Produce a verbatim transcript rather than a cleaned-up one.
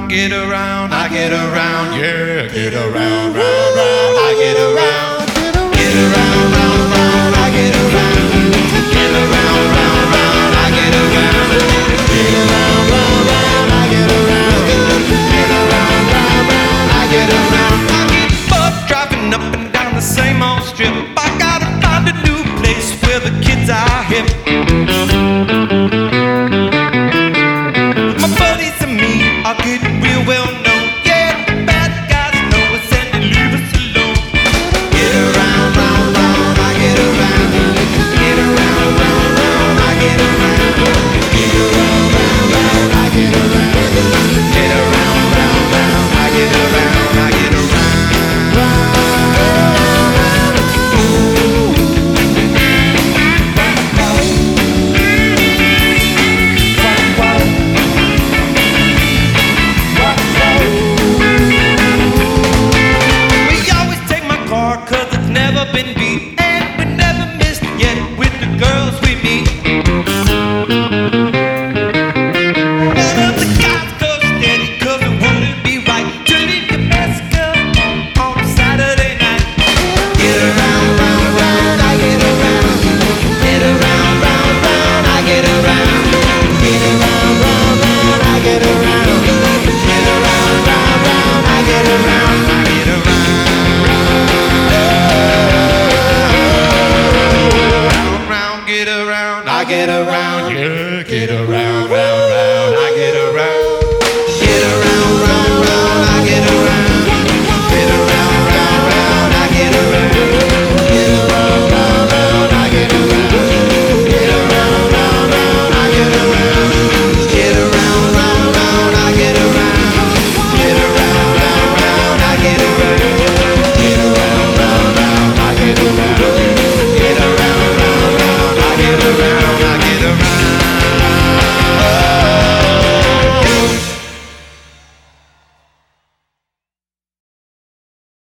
get around, I get around, yeah, get around, round, round, I get around, get around, round, round, I get around, get around, round, round, I get around, get around, round, round, I get around, get around, round, round, I get around. I get bored driving up and down the same old strip. I gotta find a new place where the kids are hip. My buddies and me are getting real well known. Yeah, the bad guys know us and they leave us alone. Get around, round, round, I get around. Get around, round, round, I get around. Get around, round, round, I get around. Get around, round, round, I get around. I get around. Been beat and we never missed yet with the girls we meet. None of the guys go steady 'cause we wanna be right. To leave your best girl on, on Saturday night. Get around, round, round, I get around. Get around, round, round, I get around. Get around, round, round, I get around.